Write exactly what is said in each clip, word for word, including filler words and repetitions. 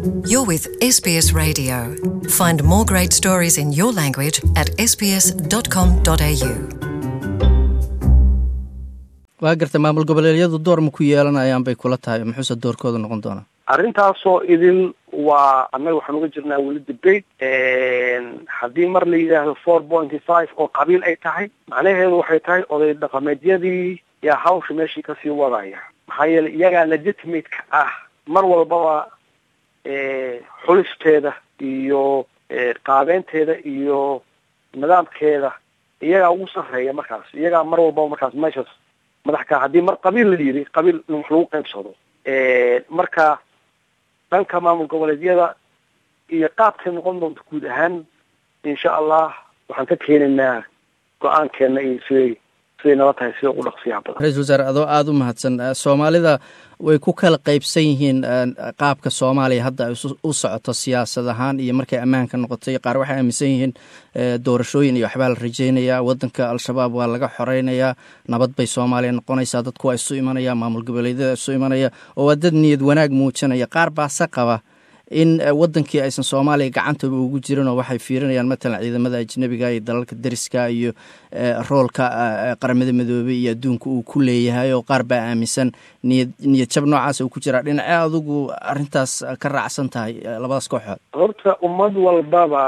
You're with S B S Radio. Find more great stories in your language at s b s dot com dot a u. waa garta maamul goboleedyadu door ma ku yeelanayaan bay kula tahay muxuu doorkooda noqon doonaa arrintaasoo idin waa annaga waxaan uga jirnaa weli debate haddii mar la yidhaahdo four point five oo qabiil ay tahay macnaheedu waxay tahay oday dhaqameedyadii yaa hawsha meeshii kasii wadaya maxaa yeelay iyagaa legitimate-ka ah mar walbaba xulisteeda iyo qaabeynteeda iyo nidaamkeeda iyagaa ugu sarreeya markaas iyagaa mar walbaba markaas meeshaas madaxka haddii mar qabiil la yidhi qabiil wax lagu qaybsado marka dhanka maamul goboleedyada iyo qaabkay noqon doonto guud ahaan insha allah waxaan ka keenaynaa go-aankeena iyo siday siday nala tahay sida ugu dhaqsiyaha badan. ra-iisul wasaare adoo aada u mahadsan soomaalida way ku kala qaybsan yihiin qaabka soomaaliya hadda ay u socoto siyaasad ahaan iyo markay ammaanka noqotay qaar waxay aaminsan yihiin doorashooyin iyo waxbaa la rajeynayaa waddanka al-shabaab waa laga xoreynayaa nabad bay soomaaliya noqonaysaa dadku waa isu imanaya maamul goboleedyada isu imanaya oo waa dad niyad wanaag muujinaya qaar baase qaba in wadankii aysan soomaaliya gacantaba ugu jirin oo waxay fiirinayaan matalan ciidamada ajnabiga iyo dalalka dariska iyo roolka qaramada midoobay iyo adduunka uu ku leeyahay oo qaar baa aaminsan niyad niyad jab noocaas uu ku jiraa dhinacee adigu arrintaas ka raacsan tahay labadaas kooxood horta ummad walbaba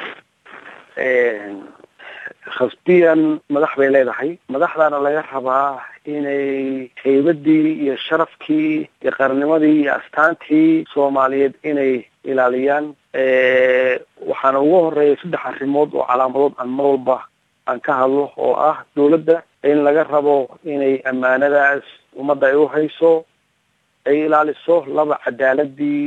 khasbiyan madax bay leedahay madaxdaana laga rabaa inay haybadii iyo sharafkii iyo qarnimadii iyo astaantii soomaaliyeed inay ilaaliyaan waxaana ugu horeeya saddex arrimood oo calaamadood aan mar walba aan ka hadlo oo ah dawladda in laga rabo inay ammaanadaas ummadda ay uhayso ay ilaaliso laba cadaaladii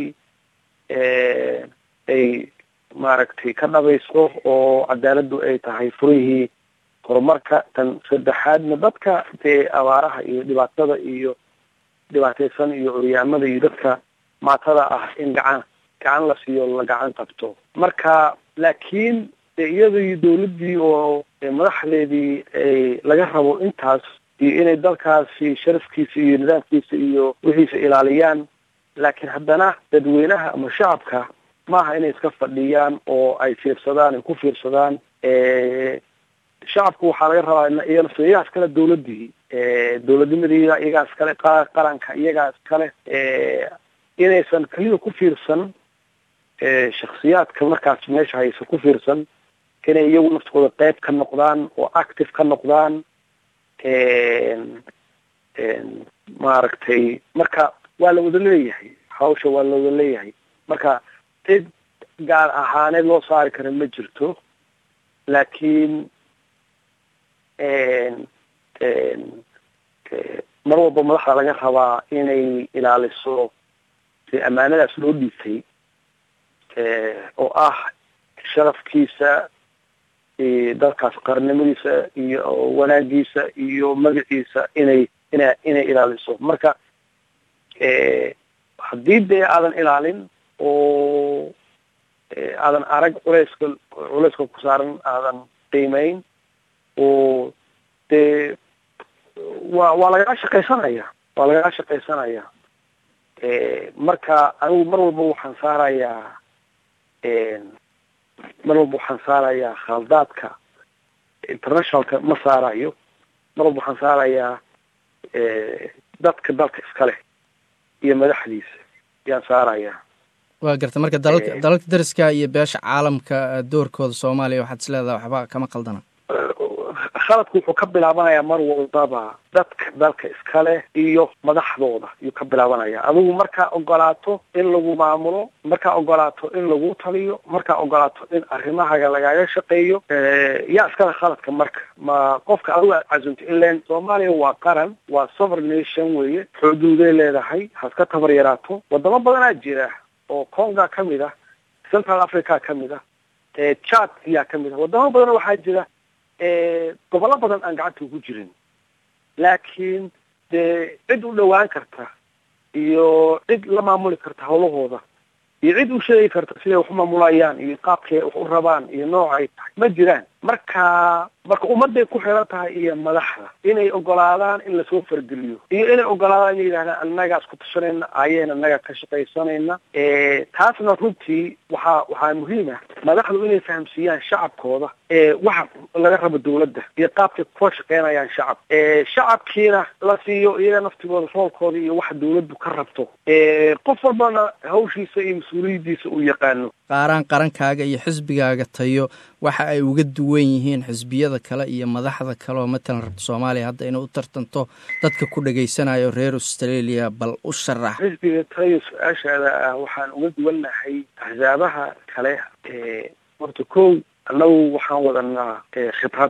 ay maaragtay ka dhabayso oo cadaaladdu ay tahay furihii horumarka tan saddexaadna dadka dee abaaraha iyo dhibaatada iyo dhibaataysan iyo curyaamada iyo dadka maatada ah in gacan gacan la siiyo la gacan qabto marka laakiin dee iyada iyo dawladdii oo madaxdeedii ay laga rabo intaas iyo inay dalkaasi sharafkiisa iyo nidaamkiisa iyo wixiisa ilaaliyaan laakiin haddana dadweynaha ama shacabka maaha inay iska fadhiyaan oo ay fiirsadaan ay ku fiirsadaan shacabku waxaa laga rabaa iyana iyagaas kale dawladdii dawladnimadii iyagaas kale qaranka iyagaas kale inaysan keliya ku fiirsan shaksiyaadka markaas meesha haysa ku fiirsan inay iyagu naftooda qayb ka noqdaan oo active ka noqdaan maaragtay marka waa la wada leeyahay hawsha waa la wada leeyahay marka cid gaar ahaaneed loo saari kara ma jirto laakiin mar walba madaxda laga rabaa inay ilaaliso si ammaanadaas loo dhiibtay oo ah sharafkiisa dalkaas qarnimadiisa iyo wanaagiisa iyo magaciisa inay ina inay ilaaliso marka haddii dee aadan ilaalin oo aadan arag culeyska culeyska ku saaran aadan qiimeyn oo dee waa waa lagaga shaqaysanaya waa lagaga shaqaysanaya marka anigu mar walba waxaan saarayaa mar walba waxaan saarayaa khaldaadka internationalka ma saarayo mar walba waxaan saarayaa dadka dalka iskale iyo madaxdiisa yaan saarayaa waa garta marka dalalka dalalka dariska iyo beesha caalamka doorkooda soomaaliya waxaad is leedahay waxba kama qaldana khaladku wuxuu ka bilaabanayaa mar walbaba dadka dalka iskale iyo madaxdooda ayuu ka bilaabanaya adigu markaa ogolaato in lagu maamulo markaa ogolaato in lagu taliyo markaa ogolaato in arrimahaga lagaaga shaqeeyo yaa iskale khaladka marka ma qofka adigu aad cazumto ilan soomaaliya waa qaran waa sovereign nation weeye xuduuday leedahay haska tabar yaraato wadamo badanaa jira oo conga ka mid ah central africa ka mid ah chad ayaa ka mid ah wadamo badan waxaa jira gobollo badan aan gacanta ugu jirin laakiin dee cid u dhawaan karta iyo cid la maamuli karta hawlahooda iyo cid u sheegi karta siday wax u maamulayaan iyo qaabkay wax u rabaan iyo nooc ay tahay ma jiraan marka marka ummaday ku xiran tahay iyo madaxda inay ogolaadaan in la soo fargeliyo iyo inay ogolaadaan inay yiraahdaan annaga isku tashanayna ayeen annaga ka shaqaysanayna ee taasna runtii waxa waxa muhiim ah madaxdu inay fahamsiiyaan shacabkooda ee waxa laga rabo dawladda iyo qaabka ku shaqeynayaan shacab ee shacabkiina la siiyo iyaga naftigooda roolkooda iyo waxa dawladdu ka rabto ee qof walbana hawshiisa iyo mas'uuliyadiisa uu yaqaano qaaraan qarankaaga iyo xisbigaaga tayo waxa ay uga duwan yihiin xisbiyada kale iyo madaxda kale oo matalan rabta Soomaaliya hadda inay u tartanto dadka ku dhageysanayo reer Australia bal u sharax xisbiga tayo su'aashaada waxaan uga duwanahay axzaabaha kale ee horta kow annagu waxaan wadanaa khibrad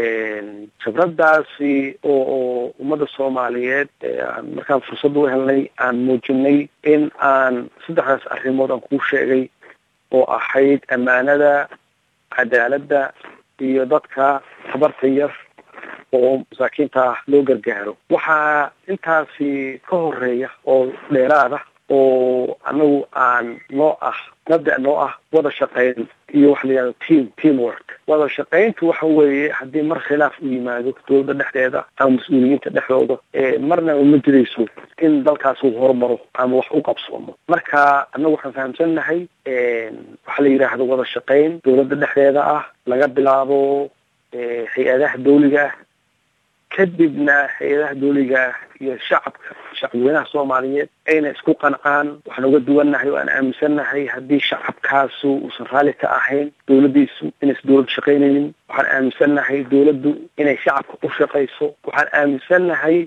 khibradaasi oo ummadda Soomaaliyeed markaan fursad u helnay aan muujinay in aan saddexdaas arrimood aan ku sheegay oo ahayd amaanada cadaaladda iyo dadka tabarta yar oo masaakiinta loo gargaaro waxaa intaasi ka horeeya oo dheeraada oo anagu aan noo ah nabda noo ah wada shaqayn iyo wax la yiraahdo team teamwork wada shaqayntu waxa weeye haddii mar khilaaf u yimaado dowladda dhexdeeda ama mas'uuliyiinta dhexdooda ee marna uma jirayso in dalkaas uu horumaro ama wax u qabsoomo marka anagu waxaan fahamsannahay waxa la yiraahdo wada shaqayn dowladda dhexdeeda ah laga bilaabo hay-adaha dawliga ah kadibna hay-adaha dawliga iyo shacabka shacabweynaha Soomaaliyeed ayna isku qancaan waxaan uga duwanahay oo aan aaminsannahay haddii shacabkaasu uusan raali ka ahayn dawladdiisu inaysan dawlad shaqaynaynin waxaan aaminsannahay dawladdu inay shacabka u shaqayso waxaan aaminsannahay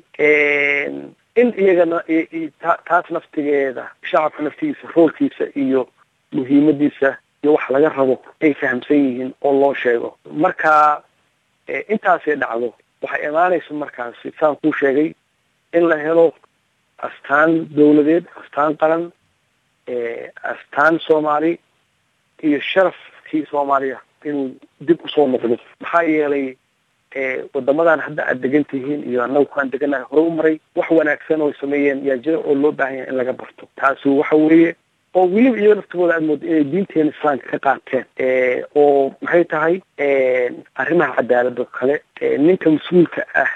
in iyagana taas naftigeeda shacabka naftigiisa roolkiisa iyo muhiimadiisa iyo wax laga rabo ay fahamsan yihiin oo loo sheego marka intaasay dhacdo waxay imaanayso markaasi saan kuu sheegay in la helo astaan dawladeed astaan qaran astaan Soomaali iyo sharafkii Soomaaliya inuu dib u soo noqdo maxaa yeelay wadamadan hadda aad degan tihiin iyo annagu kaan deganahay hore u maray wax wanaagsan oo sameeyeen yaa jira oo loo baahan yahay in laga barto taasi waxa weeye oo weliba iyaga naftooda aad moodo inay diinteena islaamka ka qaateen oo maxay tahay arrimaha cadaaladda kale ninka mas-uulka ah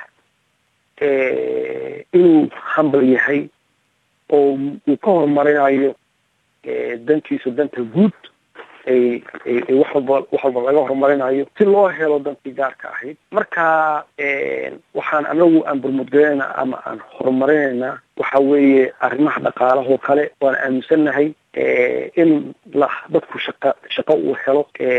inuu hambal yahay oo uu ka horumarinayo dankiisa danta guud ay ay wax walba wax walba laga horumarinayo si loo helo dantii gaarka ahayd marka waxaan anagu aan burmudgeynaa ama aan horumarinaynaa waxa weeye arrimaha dhaqaalaha oo kale waan aaminsannahay in la dadku shaqa shaqo uu helo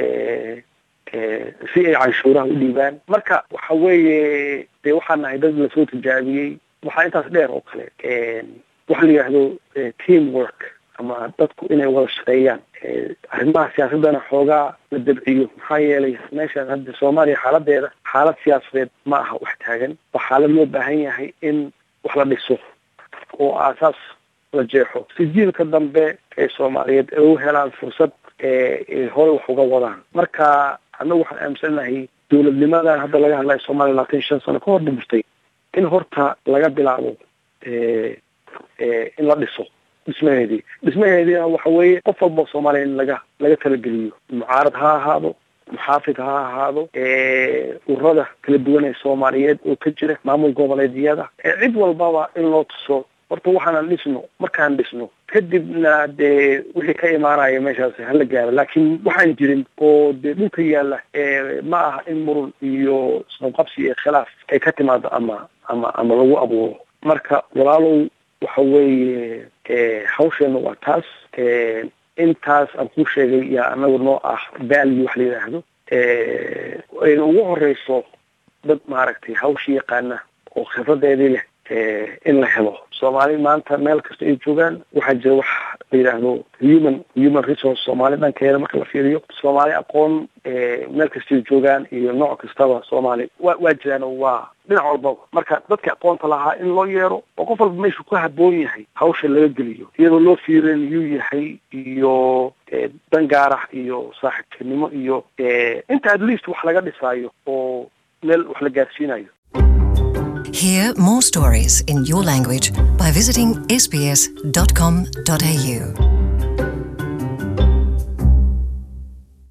si ay canshuuraha u dhiibaan marka waxa weeye dee waxaan nahay dad la soo tijaabiyey waxaa intaas dheer oo kale waxa la yidhaahdo team work ama dadku inay wada shaqeeyaan arrimaha siyaasadana xoogaa la dabciyo maxaa yeelay meeshaan hadda Soomaaliya xaaladeeda xaalad siyaasadeed ma aha wax taagan waa xaalad loo baahan yahay in wax la dhiso oo aasaas la jeexo si jiilka dambe ee Soomaaliyeed ay u helaan fursad ee hore wax uga wadaan marka anagu waxaan aaminsannahay dowladnimadan hadda laga hadlayo Soomaaliya labaatan iyo shan sano ka hor dhintay in horta laga bilaabo in la dhiso dhismaheedii dhismaheediina waxa weeye qof walba Soomaaliya in laga laga talageliyo mucaarad ha ahaado muxaafid ha ahaado ururada kala duwan ee Soomaaliyeed oo ka jira maamul goboleedyada cid walbaba in loo tuso horta waxaan dhisno markaan dhisno kadibna dee wixii ka imaanaya meeshaas hala gaaro laakiin waxaan jirin oo dee dhulka yaalla ma aha in murun iyo isqabqabsi iyo khilaaf ay ka timaado ama ama ama lagu abuuro marka walaalow waxa weeye hawsheena waa taas intaas aan ku sheegay yaa anagu noo ah value wax la yidhaahdo ayna ugu horeyso dad maaragtay hawshii yaqaana oo khibradeedii leh in la helo Soomaali maanta meel kasta ay joogaan waxaa jira wax la yidhaahdo human human resource Soomaali dhankeeda marka la fiiriyo Soomaali aqoon meel kasta ay joogaan iyo nooc kastaba Soomaali waa jiraan waa dhinac walba marka dadka aqoonta lahaa in loo yeero oo qof walba meeshu ku habboon yahay hawsha laga geliyo iyadoo loo fiirin yuu yahay iyo dan gaarax iyo saaxiibtinimo iyo inta at least wax laga dhisaayo oo meel wax la gaarsiinayo. Hear more stories in your language by visiting s b s dot com dot a u.